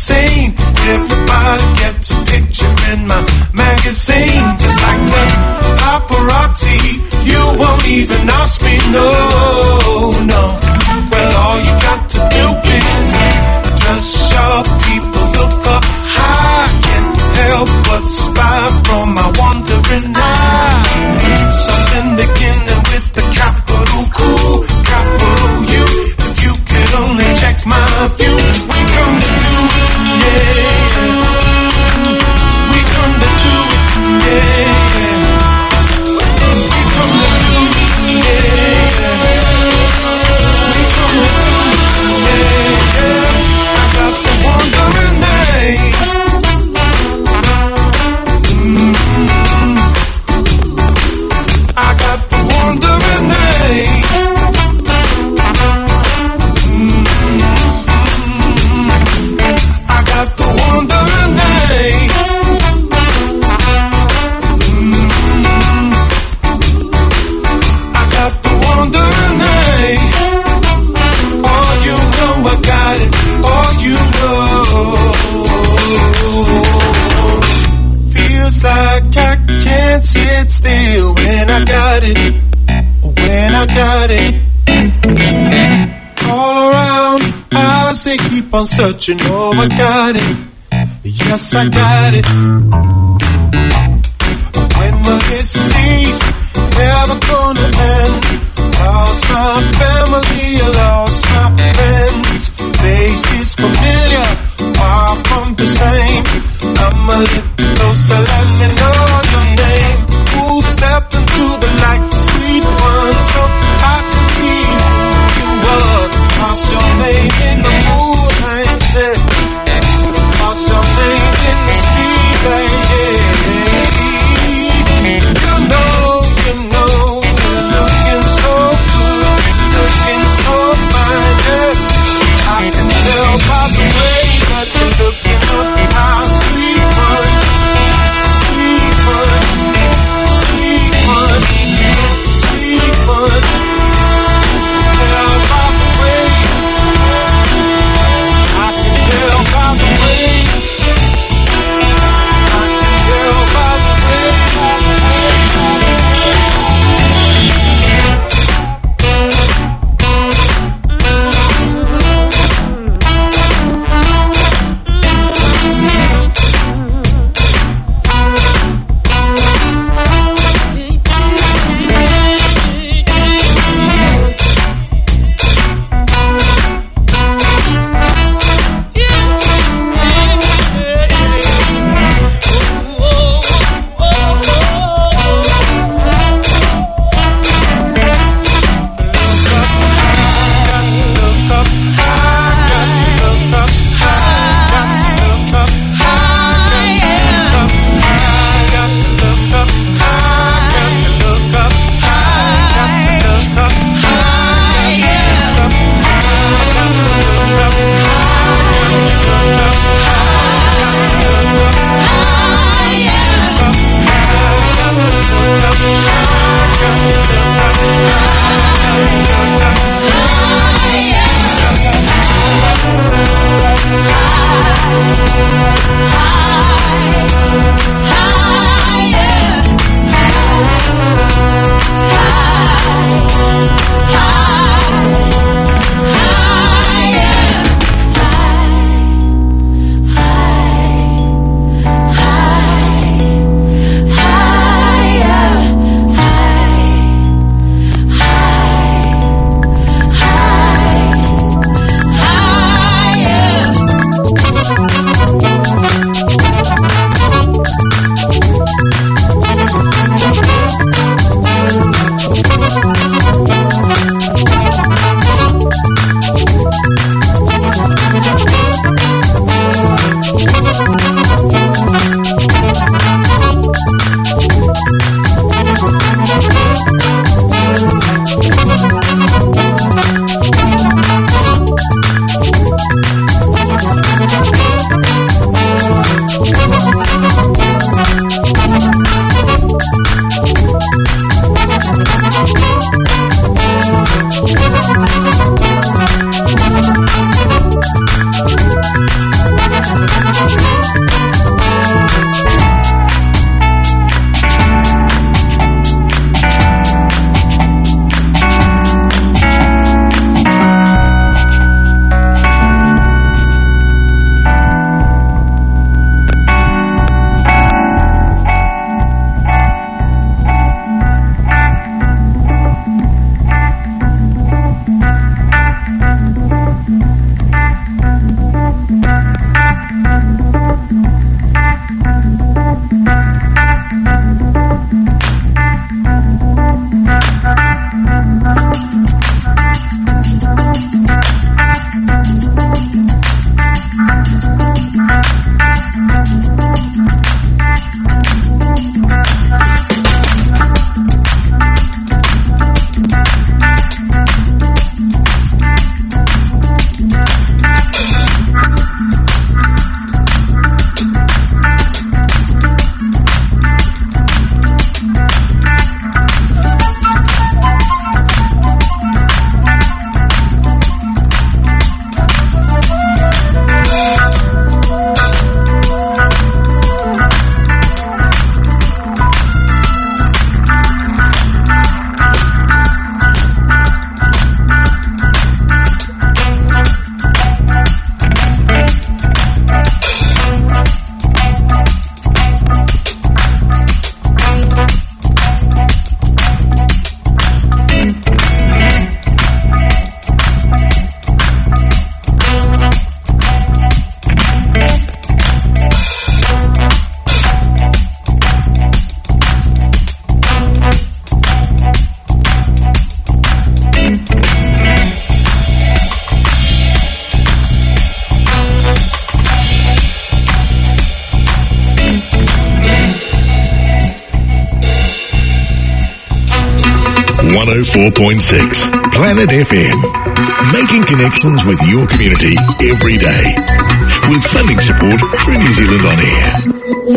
scene. Everybody gets a picture in my magazine. Just like the paparazzi, you won't even ask me, no, no. Well, all you got to do is dress sharp, people look up high. Can't help but spy from my wandering eye. Something beginning with the capital Q, capital U. If you could only check my view, we come to do it, yeah. We come to do it, yeah. We come to do it, yeah. We come to do it, yeah. I got the wandering name. Mm-hmm. I got the wandering name. I got the wandering name. I got the wandering name. Oh, you know I got it. Oh, you know. Feels like I can't sit still when I got it. When I got it. All around, eyes they keep on searching. Oh, I got it. Yes, I got it. When will it cease? Never gonna end. Lost my family, lost my friends. Faces familiar, far from the same. I'm a little closer, let me know your name. Who stepped into the light, sweet one, so I can see who you were. What's your name in the moonlight? Yeah. What's your name in the street light? Yeah. You know, you know, you're looking so good, looking so fine. Yeah. I can tell by the way that you're looking up, how sweet one, sweet one oh four point six Planet F M. Making connections with your community every day. With funding support through New Zealand On Air.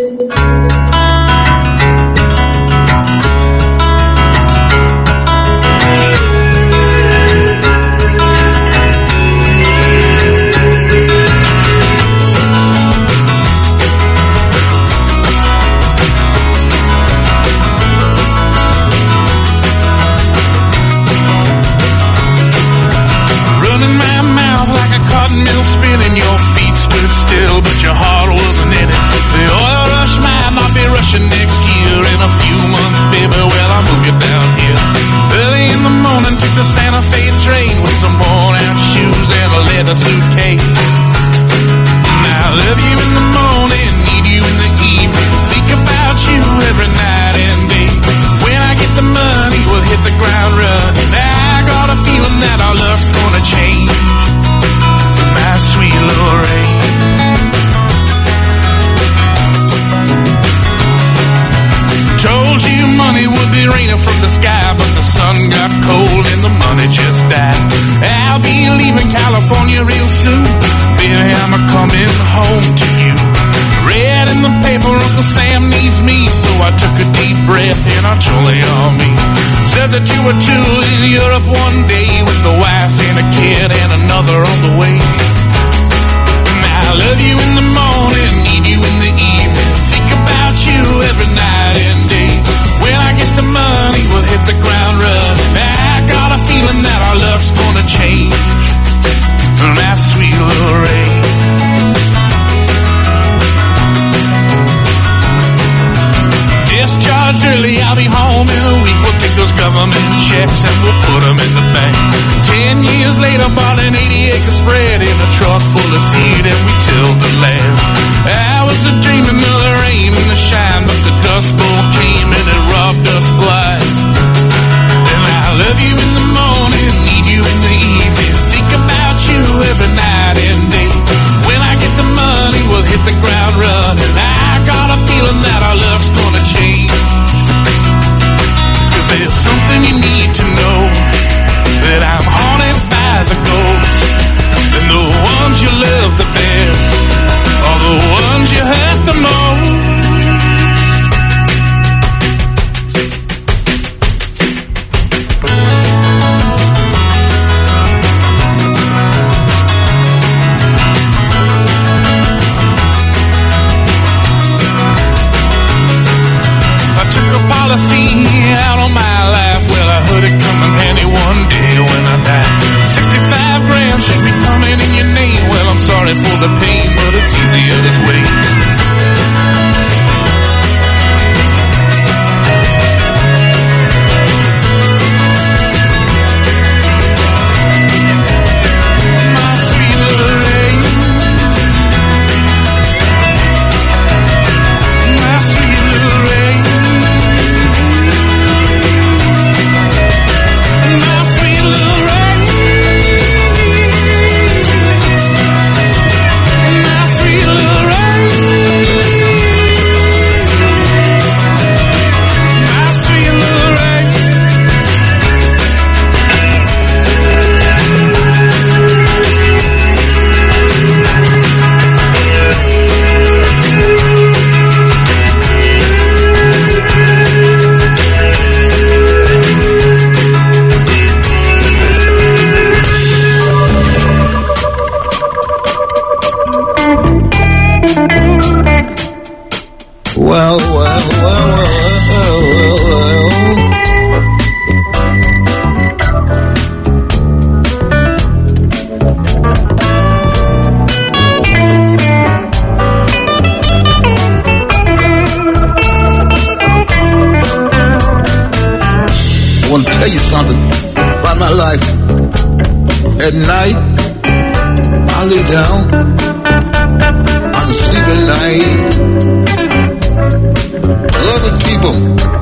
That you were two in Europe one day with a wife and a kid and another on the way. And I love you in the morning, need you in the evening, think about you every night and day. When I get the money, we'll hit the ground running. I got a feeling that our love's gonna change. My sweet Lorraine. Discharged early, I'll be home in a week. We'll take those government checks and we'll put them in the bank. Ten years later, bought an eighty acre spread in a truck full of seed and we tilled the land. I was a dreaming of the rain and the shine, but the dust bowl came and it robbed us blind. And I love you in the morning, need you in the evening, think about you every night and day. When I get the money, we'll hit the ground running. I got a feeling that our love's gonna change. Cause there's something you need to know, that I'm haunted by the ghosts. And the ones you love the best are the ones you hurt the most. Out on my life, well I heard it coming handy one day when I died. Sixty-five grand should be coming in your name. Well I'm sorry for the pain, but it's easier this way. My sweet Lorraine, my sweet Lorraine. Well, well, well, well, well, I want to tell you something about my life. At night, I lay down, I can sleep at night. Loving people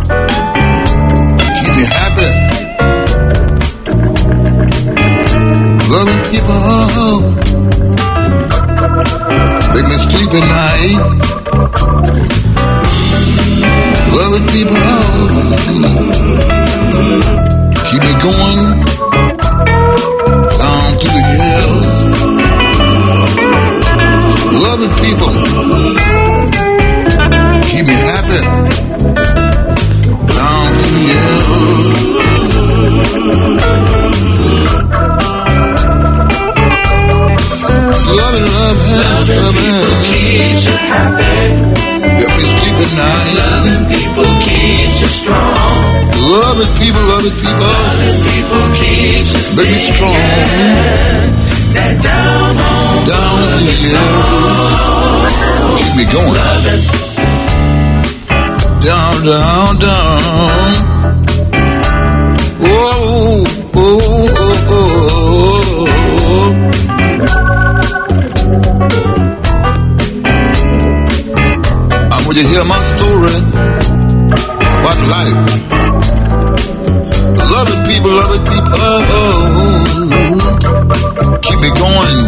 keep me happy. Loving people make me sleep at night. Loving people Keep me going down through the hills. Loving people. Keep me happy down through the hills. Loving, loving, loving. Keeps you happy. Get me sleeping night. Loving people keeps you strong. Loving people, loving people. Loving people keeps you make me strong. That down home down through the years. Keep me going. Loving. Down, down, down. Whoa, oh, oh, oh. I want you to hear my story about life. Loving people, loving people. Keep me going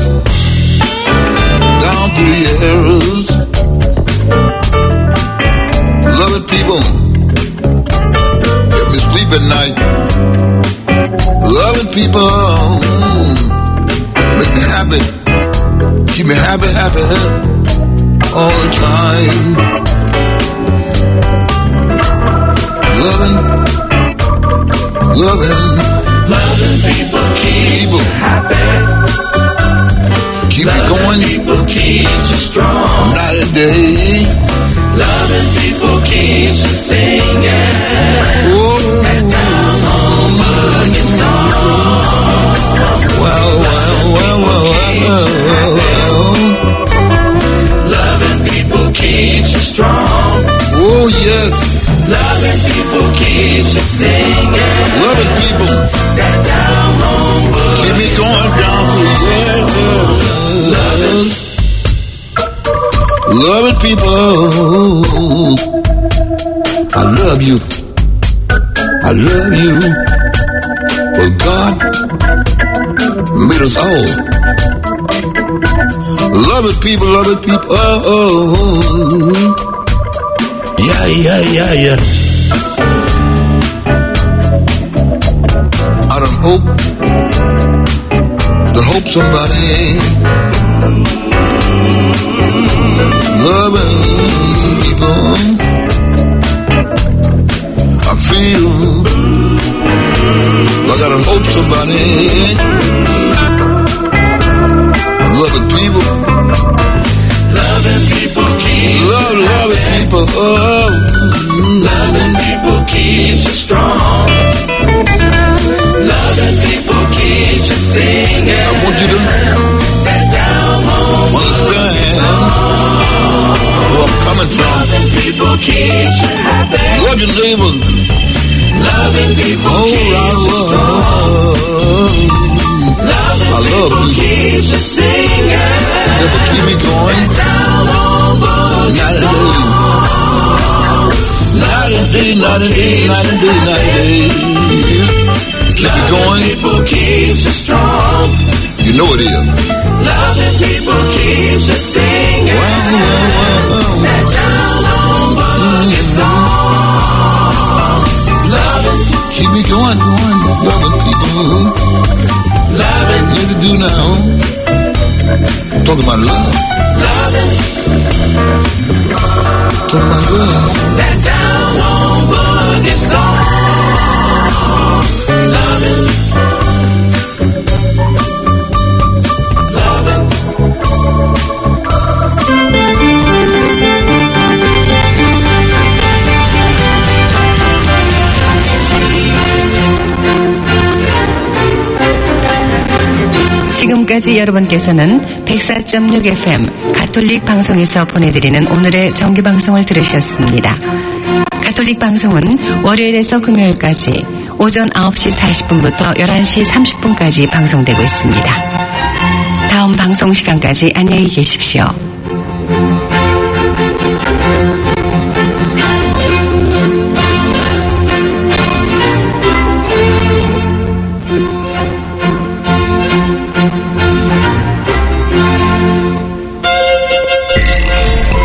down through the years. Loving people. Get me sleep at night. Loving people. Make me happy. Keep me happy, happy all the time. Loving, loving, loving people keeps people. you happy. Keep loving me going. People keeps you strong. Night and day. Loving people keeps you singing. Oh, that down home boogie song. Well, well, well, well, well, well. Loving people keeps you strong. Oh, yes. Loving people keeps you singing. Loving people. That down home boogie keep me going down through the years. Loving. Loving people. I love you. I love you. For God made us all. Loving people, loving people. Yeah, yeah, yeah, yeah. I don't hope, don't hope somebody loving people. I feel like I don't hope somebody loving people. Loving people keeps Love, you loving happy. people. Oh. Loving people keeps you strong. Loving people keeps you singing. I want you to that down home understand where I'm coming from. Loving people keeps you happy. Love your neighbor. Loving people oh, keeps you strong. Loving I love people you. keeps you singing. Never keep me going. Down home boogie song. Night and day, night and day, night and day, night and day. Keep me going. People keeps you strong. You know it is. Loving people keeps you singing. Wow, wow, wow, wow. That down home boogie song. Loving. Keep me going, going, loving people. Loving. Yeah, to do now. I'm talking about love. Loving. Talking about love. That down home boogie song. Loving. Loving. 지금까지 여러분께서는 백사 점 육 에프엠 가톨릭 방송에서 보내드리는 오늘의 정규 방송을 들으셨습니다. 가톨릭 방송은 월요일에서 금요일까지 오전 아홉 시 사십 분부터 열한 시 삼십 분까지 방송되고 있습니다. 다음 방송 시간까지 안녕히 계십시오.